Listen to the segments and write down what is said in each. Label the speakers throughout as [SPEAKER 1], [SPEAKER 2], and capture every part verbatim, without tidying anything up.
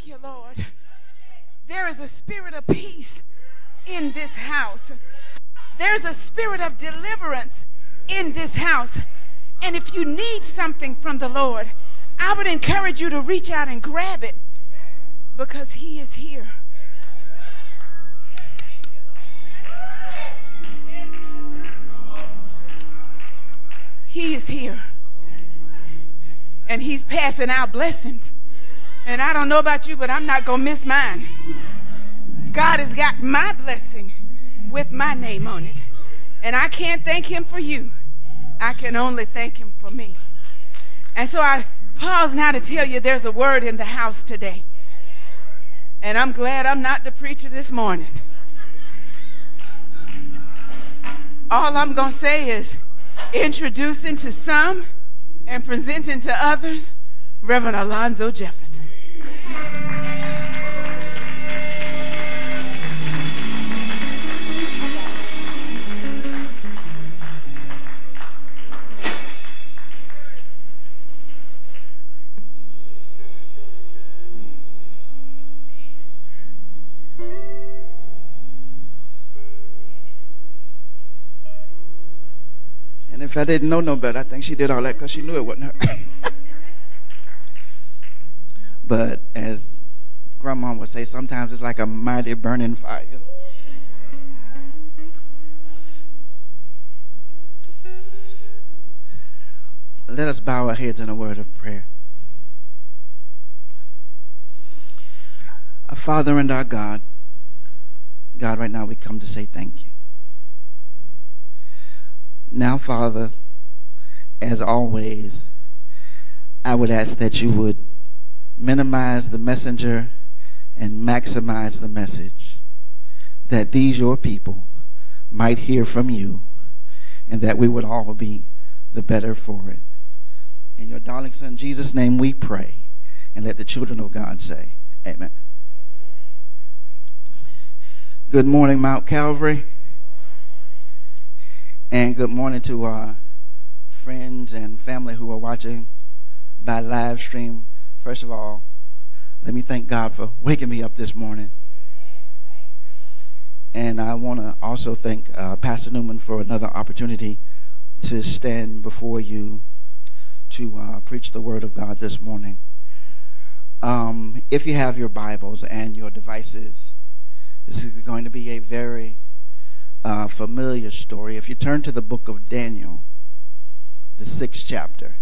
[SPEAKER 1] Thank you, Lord. There is a spirit of peace in this house. There's a spirit of deliverance in this house. And if you need something from the Lord, I would encourage you to reach out and grab it, because he is here. He is here. And he's passing out blessings. And I don't know about you, but I'm not going to miss mine. God has got my blessing with my name on it. And I can't thank him for you. I can only thank him for me. And so I pause now to tell you there's a word in the house today. And I'm glad I'm not the preacher this morning. All I'm going to say is introducing to some and presenting to others, Reverend Alonzo Jefferson.
[SPEAKER 2] And if I didn't know no better, I think she did all that because she knew it wasn't her. But as Grandma would say, sometimes it's like a mighty burning fire. Let us bow our heads in a word of prayer. Our Father and our God, God, right now we come to say thank you. Now, Father, as always, I would ask that you would minimize the messenger and maximize the message, that these your people might hear from you, and that we would all be the better for it. In your darling Son Jesus' name we pray, and let the children of God say amen. Good morning, Mount Calvary. And good morning to our friends and family who are watching by live stream. First of all, let me thank God for waking me up this morning. And I want to also thank uh, Pastor Newman for another opportunity to stand before you to uh, preach the Word of God this morning. Um, if you have your Bibles and your devices, this is going to be a very Uh, familiar story. If you turn to the book of Daniel, the sixth chapter.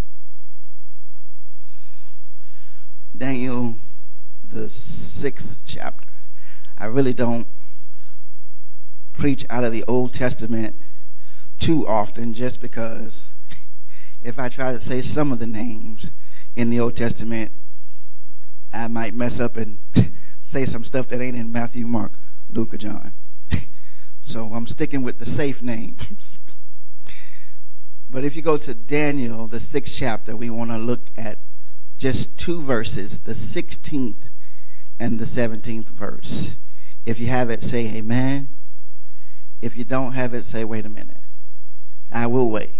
[SPEAKER 2] Daniel, the sixth chapter. I really don't preach out of the Old Testament too often, just because if I try to say some of the names in the Old Testament, I might mess up and say some stuff that ain't in Matthew, Mark, Luke, or John. So I'm sticking with the safe names. But if you go to Daniel, the sixth chapter, we want to look at just two verses, the sixteenth and the seventeenth verse. If you have it, say amen. If you don't have it, say wait a minute. I will wait.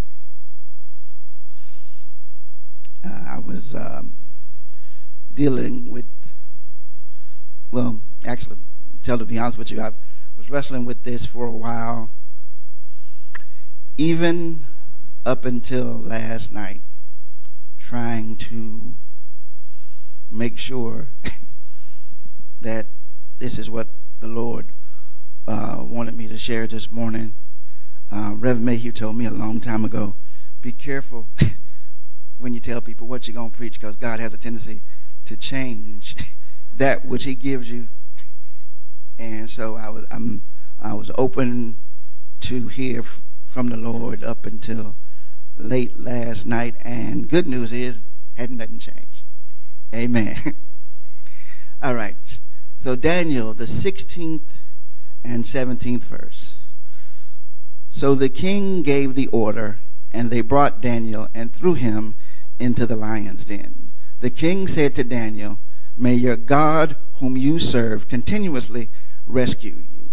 [SPEAKER 2] Uh, I was um, dealing with, well, actually, tell to be honest with you, I've was wrestling with this for a while, even up until last night, trying to make sure that this is what the Lord uh, wanted me to share this morning. Uh, Reverend Mayhew told me a long time ago, be careful when you tell people what you're going to preach, because God has a tendency to change that which he gives you. And so I was I'm, I was open to hear f- from the Lord up until late last night. And good news is, hadn't nothing changed. Amen. All right. So Daniel, the sixteenth and seventeenth verse. So the king gave the order, and they brought Daniel and threw him into the lion's den. The king said to Daniel, may your God, whom you serve, continuously rescue you.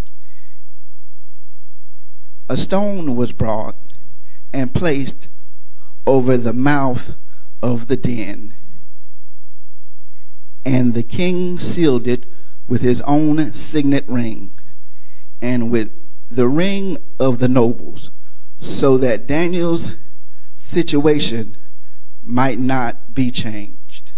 [SPEAKER 2] A stone was brought and placed over the mouth of the den, And the king sealed it with his own signet ring and with the ring of the nobles, so that Daniel's situation might not be changed.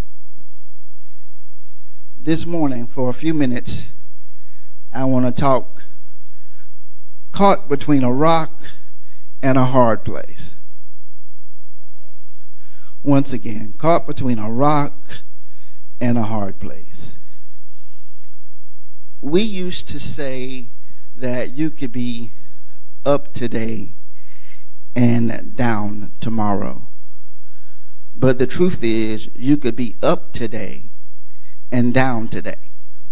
[SPEAKER 2] This morning, for a few minutes, I want to talk caught between a rock and a hard place. Once again, caught between a rock and a hard place. We used to say that you could be up today and down tomorrow. But the truth is, you could be up today and down today.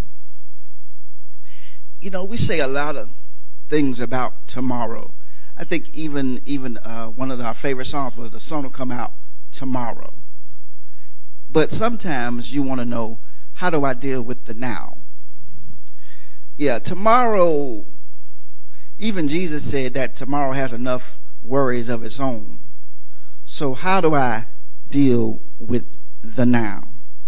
[SPEAKER 2] You know, we say a lot of things about tomorrow. I think even even uh, one of our favorite songs was "The Sun Will Come Out Tomorrow." But sometimes you want to know, how do I deal with the now? Yeah, tomorrow, even Jesus said that tomorrow has enough worries of its own. So how do I deal with the now?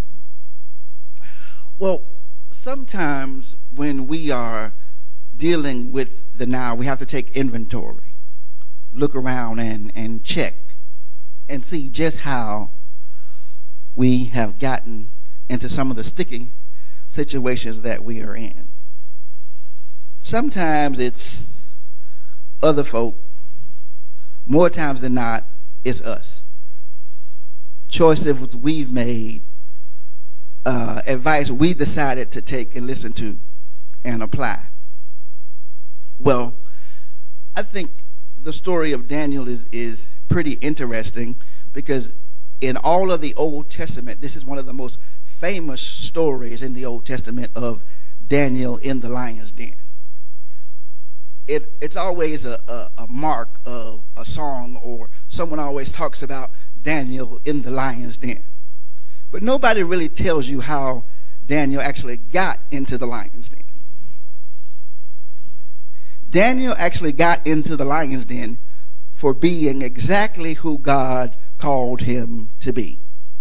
[SPEAKER 2] Well, sometimes when we are dealing with the now, we have to take inventory, look around and, and check and see just how we have gotten into some of the sticky situations that we are in. Sometimes it's other folk. More times than not, it's us. Choices we've made, uh, advice we decided to take and listen to and apply. Well, I think the story of Daniel is, is pretty interesting, because in all of the Old Testament, this is one of the most famous stories in the Old Testament of Daniel in the lion's den. It, it's always a, a, a mark of a song, or someone always talks about Daniel in the lion's den. But nobody really tells you how Daniel actually got into the lion's den. Daniel actually got into the lion's den for being exactly who God called him to be.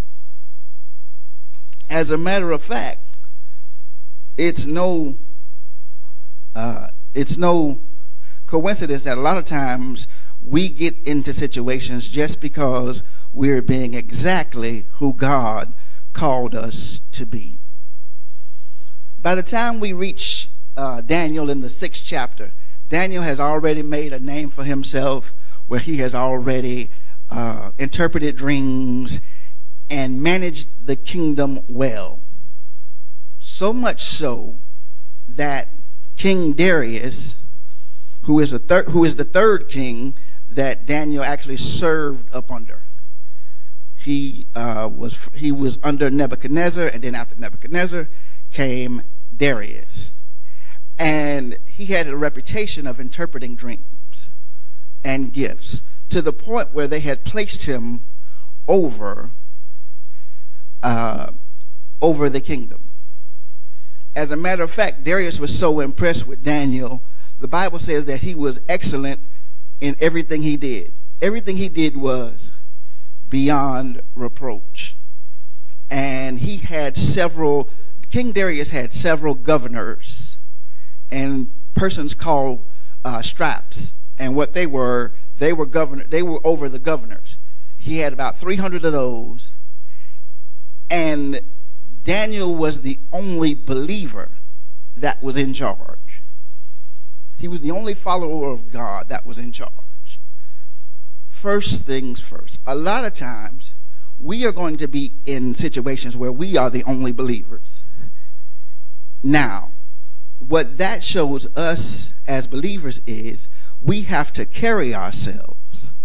[SPEAKER 2] As a matter of fact, it's no uh, it's no coincidence that a lot of times we get into situations just because we're being exactly who God called us to be. By the time we reach uh, Daniel in the sixth chapter, Daniel has already made a name for himself, where he has already uh, interpreted dreams and managed the kingdom well. So much so that King Darius, who is, a thir- who is the third king that Daniel actually served up under, he uh, was he was under Nebuchadnezzar, and then after Nebuchadnezzar came Darius. And he had a reputation of interpreting dreams and gifts, to the point where they had placed him over uh, over the kingdom. As a matter of fact, Darius was so impressed with Daniel, the Bible says that he was excellent in everything he did. Everything he did was beyond reproach. And he had several, King Darius had several governors and persons called uh, straps. And what they were, they were governor, they were over the governors. He had about three hundred of those. And Daniel was the only believer that was in charge. He was the only follower of God that was in charge. First things first. A lot of times, we are going to be in situations where we are the only believers. Now, what that shows us as believers is we have to carry ourselves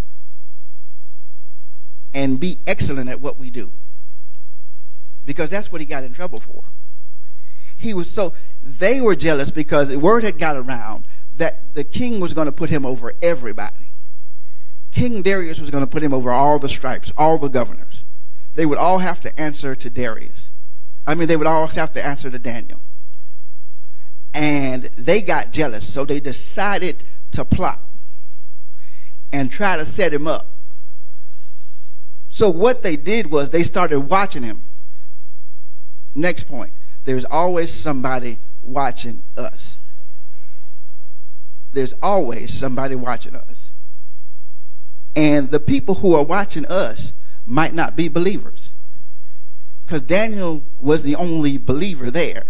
[SPEAKER 2] and be excellent at what we do. Because that's what he got in trouble for. He was so, they were jealous because the word had got around that the king was going to put him over everybody. King Darius was going to put him over all the stripes, all the governors. They would all have to answer to Darius. I mean, they would all have to answer to Daniel. And they got jealous, so they decided to plot and try to set him up. So what they did was they started watching him. Next point. There's always somebody watching us. There's always somebody watching us. And the people who are watching us might not be believers. Because Daniel was the only believer there.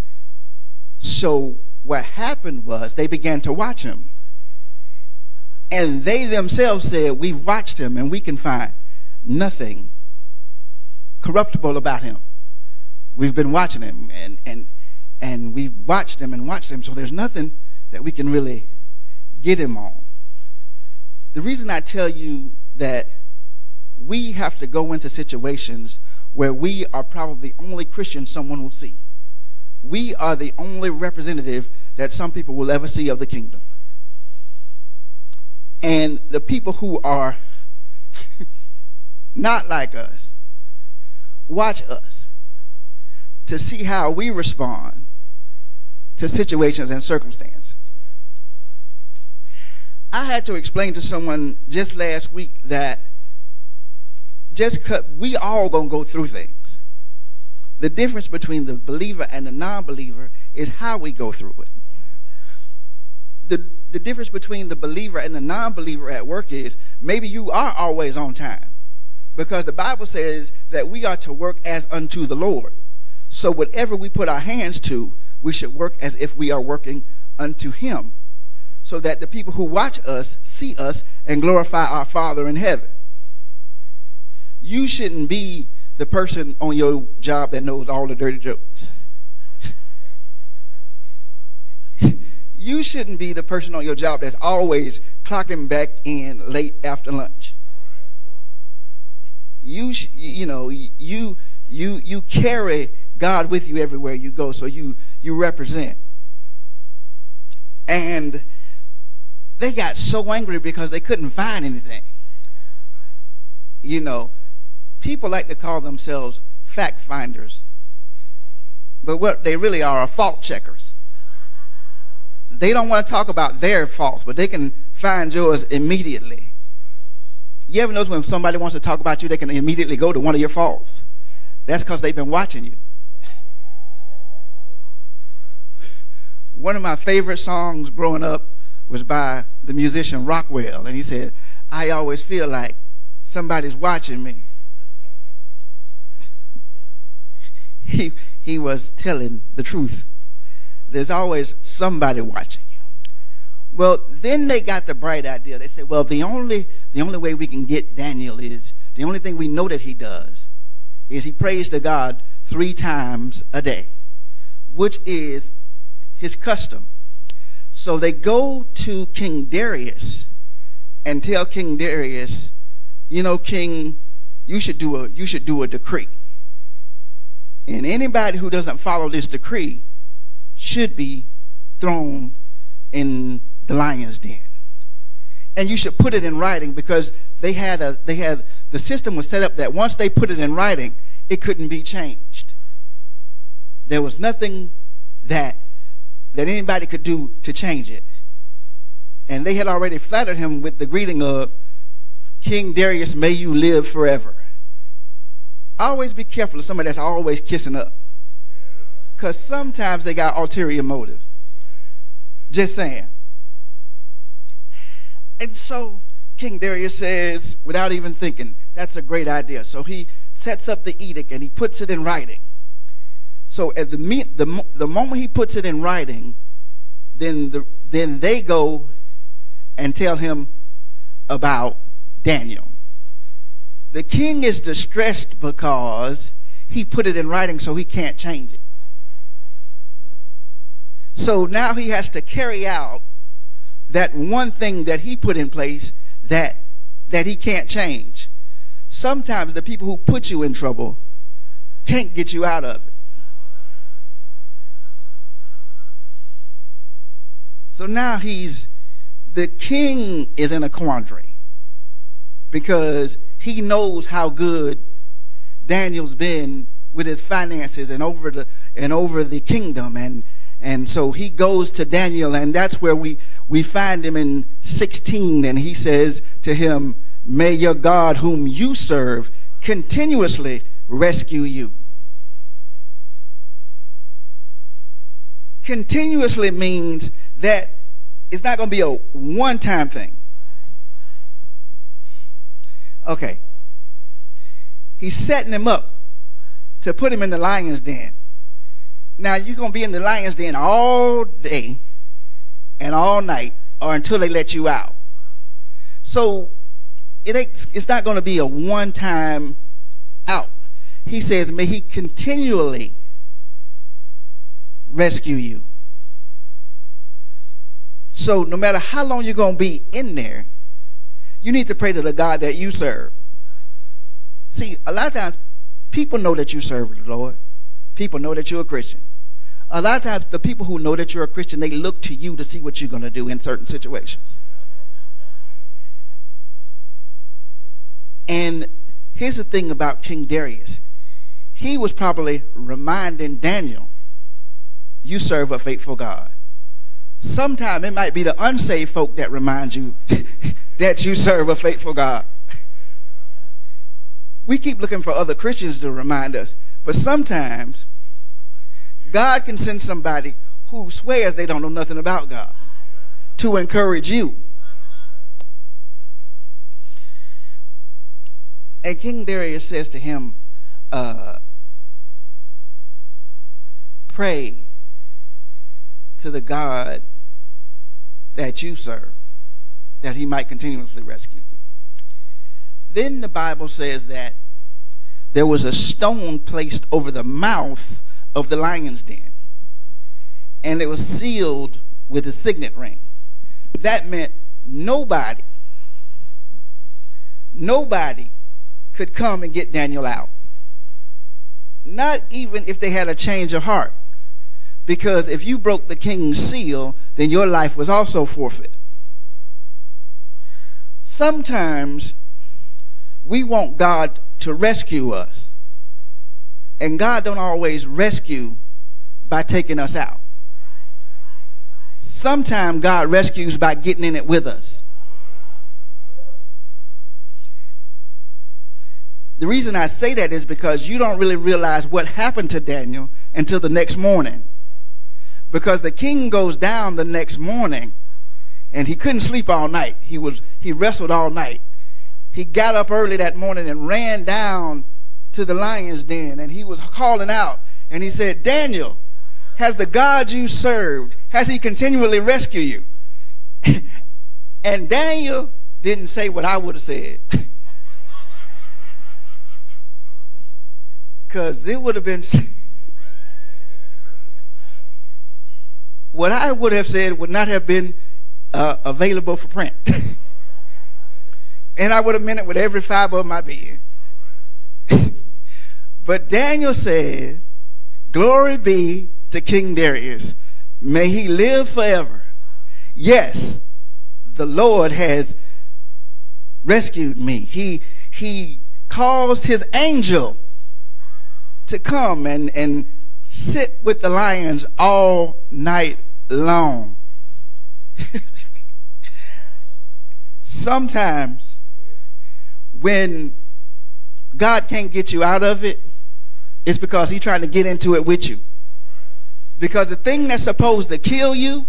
[SPEAKER 2] So what happened was they began to watch him. And they themselves said, we've watched him and we can find nothing corruptible about him. We've been watching him and, and, and we've watched him and watched him. So there's nothing that we can really get him on. The reason I tell you that we have to go into situations where we are probably the only Christian someone will see. We are the only representative that some people will ever see of the kingdom. And the people who are not like us watch us to see how we respond to situations and circumstances. I had to explain to someone just last week that just cut, we all gonna go through things. The difference between the believer and the non-believer is how we go through it. The, the difference between the believer and the non-believer at work is maybe you are always on time, because the Bible says that we are to work as unto the Lord. So whatever we put our hands to, we should work as if we are working unto him, so that the people who watch us see us and glorify our Father in heaven. You shouldn't be the person on your job that knows all the dirty jokes. You shouldn't be the person on your job that's always clocking back in late after lunch. You sh- you know you you you carry God with you everywhere you go, so you you represent. And they got so angry because they couldn't find anything. You know, people like to call themselves fact finders, but what they really are are fault checkers. They don't want to talk about their faults, but they can find yours immediately. You ever notice when somebody wants to talk about you, they can immediately go to one of your faults? That's because they've been watching you. One of my favorite songs growing up was by the musician Rockwell, and he said, I always feel like somebody's watching me. He, he was telling the truth. There's always somebody watching you. Well, then they got the bright idea. They said, well, the only, the only way we can get Daniel is, the only thing we know that he does is he prays to God three times a day, which is his custom. So they go to King Darius and tell King Darius, you know, King, you should do a, you should do a decree. And anybody who doesn't follow this decree should be thrown in the lion's den. And you should put it in writing, because they had a they had the system was set up that once they put it in writing, it couldn't be changed. There was nothing that that anybody could do to change it. And they had already flattered him with the greeting of, King Darius, may you live forever. Always be careful of somebody that's always kissing up, because sometimes they got ulterior motives. Just saying. And so King Darius says, without even thinking, that's a great idea. So he sets up the edict and he puts it in writing. So at the the, the moment he puts it in writing, then the, then they go and tell him about Daniel. The king is distressed because he put it in writing, so he can't change it. So now he has to carry out that one thing that he put in place that that he can't change. Sometimes the people who put you in trouble can't get you out of it. So now he's, the king is in a quandary, because he knows how good Daniel's been with his finances and over the and over the kingdom, and and so he goes to Daniel, and that's where we we find him in sixteen, and he says to him, may your God whom you serve continuously rescue you. continuously means that it's not going to be a one-time thing. Okay. He's setting him up to put him in the lion's den. Now, you're going to be in the lion's den all day and all night, or until they let you out. So it ain't, it's not going to be a one-time out. He says, may he continually rescue you. So no matter how long you're going to be in there, you need to pray to the God that you serve. See, a lot of times people know that you serve the Lord. People know that you're a Christian. A lot of times the people who know that you're a Christian, they look to you to see what you're going to do in certain situations. And here's the thing about King Darius. He was probably reminding Daniel, you serve a faithful God. Sometimes it might be the unsaved folk that remind you that you serve a faithful God. We keep looking for other Christians to remind us, but sometimes God can send somebody who swears they don't know nothing about God to encourage you. And King Darius says to him, uh, pray to the God that you serve, that he might continuously rescue you. Then the Bible says that there was a stone placed over the mouth of the lion's den, and it was sealed with a signet ring. That meant nobody, nobody could come and get Daniel out. Not even if they had a change of heart. Because if you broke the king's seal, then your life was also forfeit. Sometimes we want God to rescue us. And God don't always rescue by taking us out. Sometimes God rescues by getting in it with us. The reason I say that is because you don't really realize what happened to Daniel until the next morning. Because the king goes down the next morning and he couldn't sleep all night. He was he wrestled all night. He got up early that morning and ran down to the lion's den, and he was calling out, and he said, Daniel, has the God you served, has he continually rescued you? And Daniel didn't say what I would have said. Because it would have been, what I would have said would not have been uh, available for print. And I would have meant it with every fiber of my being. But Daniel says, glory be to King Darius. May he live forever. Yes, the Lord has rescued me. He, he caused his angel to come and, and sit with the lions all night long. Sometimes when God can't get you out of it, it's because he's trying to get into it with you. Because the thing that's supposed to kill you,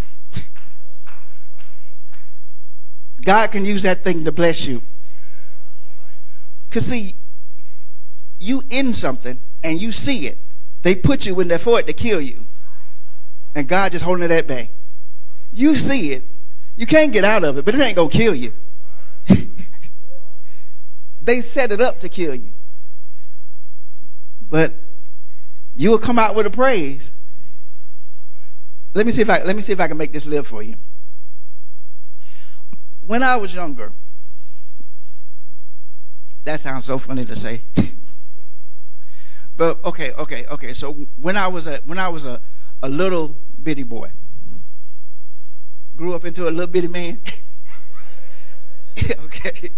[SPEAKER 2] God can use that thing to bless you. Because see, you in something and you see it. They put you in there for it to kill you. And God just holding it at bay. You see it. You can't get out of it, but it ain't going to kill you. They set it up to kill you. But you'll come out with a praise. Let me see if I let me see if I can make this live for you. When I was younger, that sounds so funny to say. But okay, okay, okay. So when I was a when I was a, a little bitty boy, grew up into a little bitty man. Okay.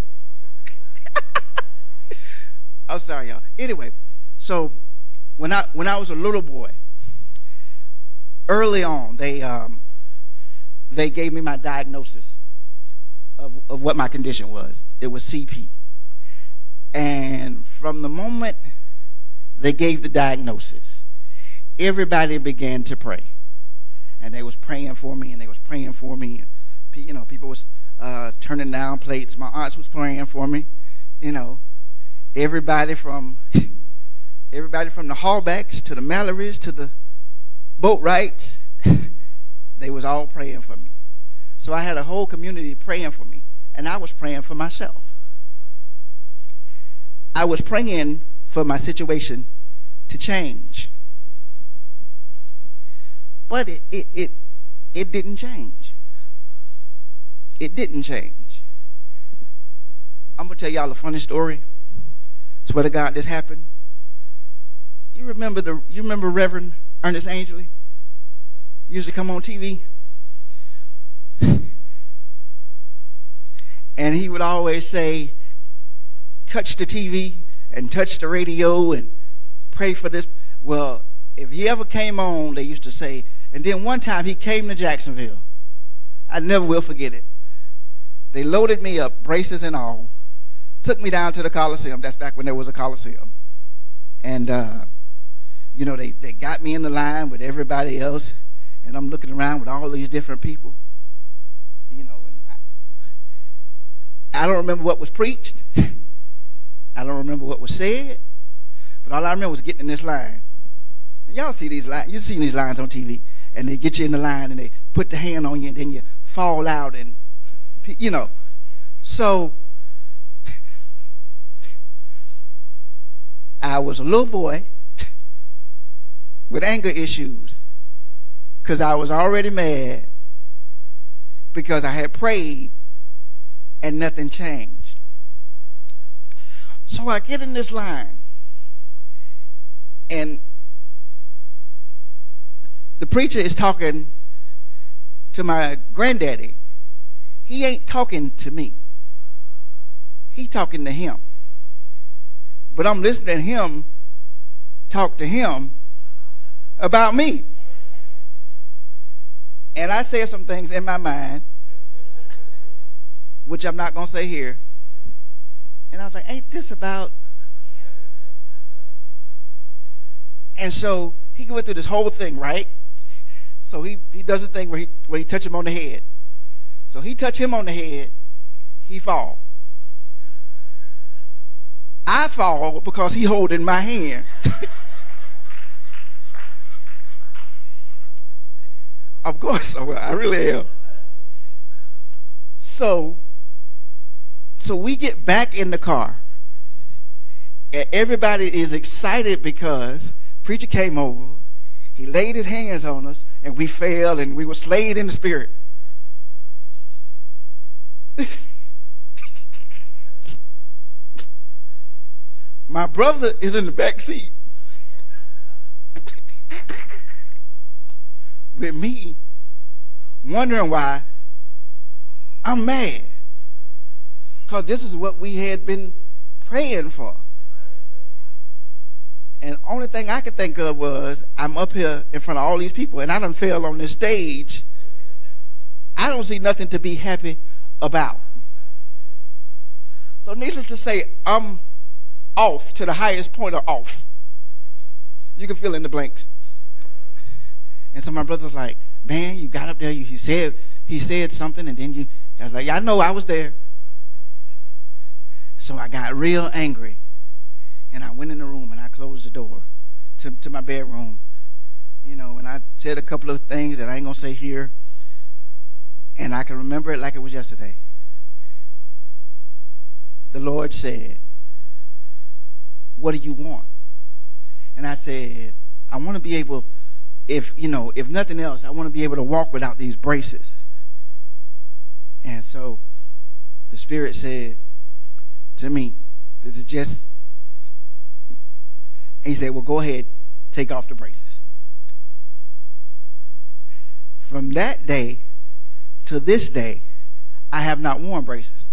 [SPEAKER 2] I'm sorry, y'all. Anyway, so when I when I was a little boy, early on, they um, they gave me my diagnosis of of what my condition was. It was C P. And from the moment they gave the diagnosis, everybody began to pray. and they was praying for me, and they was praying for me. And, you know, people was uh, turning down plates. My aunts was praying for me. You know, everybody from everybody from the Hallbacks to the Mallorys to the Boatwrights, they was all praying for me. So I had a whole community praying for me, and I was praying for myself. I was praying for my situation to change. But it, it, it, it didn't change. It didn't change. I'm going to tell y'all a funny story. Swear to God, this happened. You remember the you remember Reverend Ernest Angley? Used to come on T V. And he would always say, touch the T V and touch the radio and pray for this. Well, if he ever came on, they used to say, and then one time he came to Jacksonville. I never will forget it. They loaded me up, braces and all, took me down to the Coliseum. That's back when there was a Coliseum. And, uh, you know, they, they got me in the line with everybody else, and I'm looking around with all these different people. You know, and I, I don't remember what was preached. I don't remember what was said. But all I remember was getting in this line. And y'all see these lines. You've seen these lines on T V. And they get you in the line, and they put the hand on you, and then you fall out, and, you know. So I was a little boy with anger issues because I was already mad because I had prayed and nothing changed. So I get in this line, and the preacher is talking to my granddaddy. He ain't talking to me. He talking to him. But I'm listening to him talk to him about me. And I said some things in my mind, which I'm not going to say here. And I was like, ain't this about? And so he went through this whole thing, right? So he, he does a thing where he, where he touch him on the head. So he touch him on the head, he fall. I fall because he holding my hand. Of course, I really am. So, so we get back in the car, and everybody is excited because preacher came over. He laid his hands on us, and we fell, and we were slayed in the spirit. My brother is in the back seat with me, wondering why I'm mad. Because this is what we had been praying for. And the only thing I could think of was, I'm up here in front of all these people, and I done fell on this stage. I don't see nothing to be happy about. So needless to say, I'm off to the highest point of off. You can fill in the blanks. And so my brother's like, man, you got up there, you, he said he said something, and then you, I was like, yeah, I know, I was there. So I got real angry, and I went in the room, and I closed the door to, to my bedroom, you know, and I said a couple of things that I ain't gonna say here, and I can remember it like it was yesterday. The Lord said, what do you want? And I said, I want to be able, if, you know, if nothing else, I want to be able to walk without these braces. And so the Spirit said to me, this is just, he said, well, go ahead, take off the braces. From that day to this day, I have not worn braces.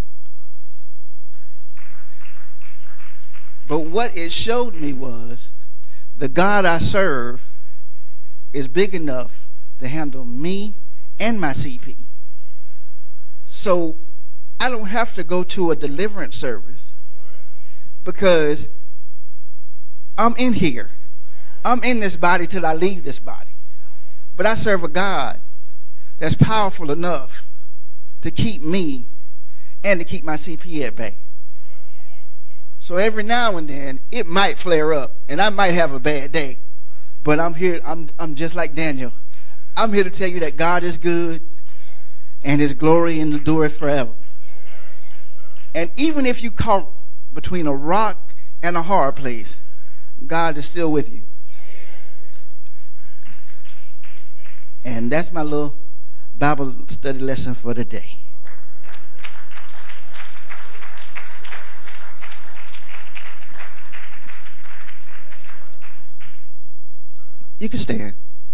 [SPEAKER 2] But what it showed me was the God I serve is big enough to handle me and my C P. So I don't have to go to a deliverance service because I'm in here. I'm in this body till I leave this body. But I serve a God that's powerful enough to keep me and to keep my C P at bay. So every now and then it might flare up and I might have a bad day. But I'm here, I'm I'm just like Daniel. I'm here to tell you that God is good and his glory endureth forever. And even if you caught between a rock and a hard place, God is still with you. And that's my little Bible study lesson for today. You can stand.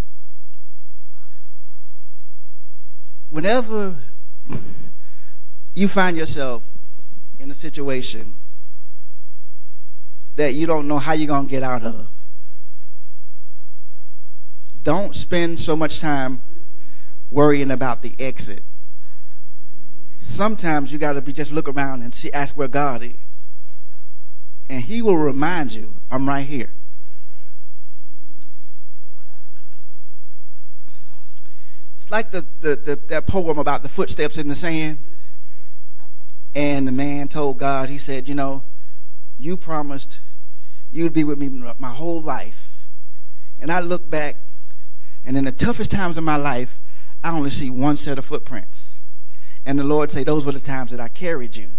[SPEAKER 2] Whenever you find yourself in a situation that you don't know how you're going to get out of, don't spend so much time worrying about the exit. Sometimes you got to be just look around and see, ask where God is. And he will remind you, I'm right here. It's like the, the, the that poem about the footsteps in the sand. And the man told God, he said, you know, you promised you'd be with me my whole life. And I look back, and in the toughest times of my life, I only see one set of footprints. And the Lord said, those were the times that I carried you.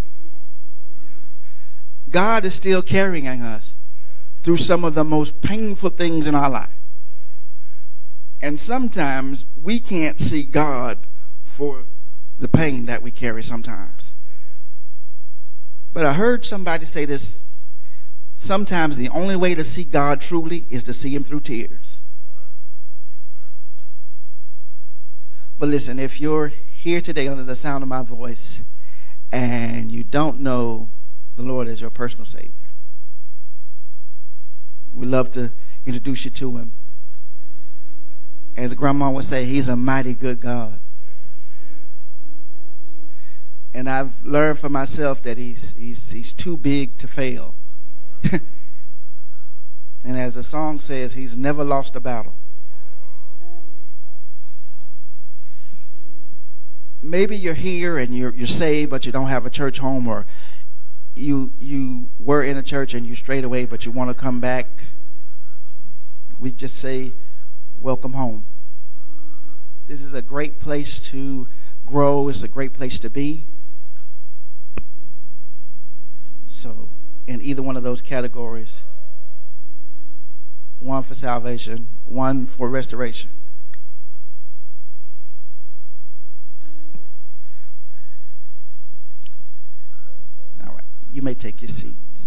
[SPEAKER 2] God is still carrying us through some of the most painful things in our life. And sometimes we can't see God for the pain that we carry sometimes. But I heard somebody say this, sometimes the only way to see God truly is to see him through tears. But listen, if you're here today under the sound of my voice and you don't know the Lord as your personal Savior, we'd love to introduce you to him. As grandma would say, he's a mighty good God. And I've learned for myself that he's he's he's too big to fail. And as the song says, he's never lost a battle. Maybe you're here and you're you're saved, but you don't have a church home, or you you were in a church and you strayed away, but you want to come back. We just say, welcome home. This is a great place to grow. It's a great place to be. So, in either one of those categories, one for salvation, one for restoration. All right, you may take your seats.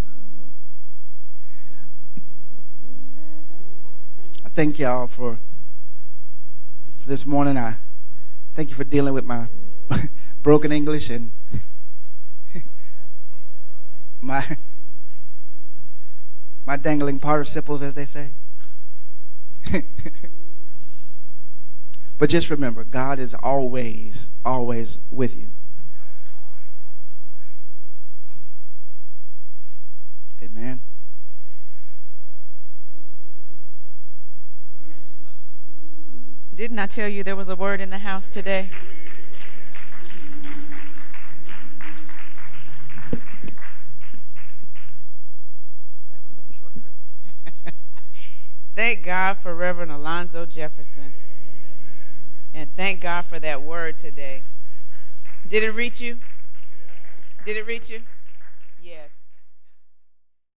[SPEAKER 2] I thank y'all for this morning. I thank you for dealing with my broken English and my my dangling participles, as they say. But just remember, God is always, always with you. Amen.
[SPEAKER 1] Didn't I tell you there was a word in the house today?
[SPEAKER 2] That would have been a short trip.
[SPEAKER 1] Thank God for Reverend Alonzo Jefferson. And thank God for that word today. Did it reach you? Did it reach you? Yes.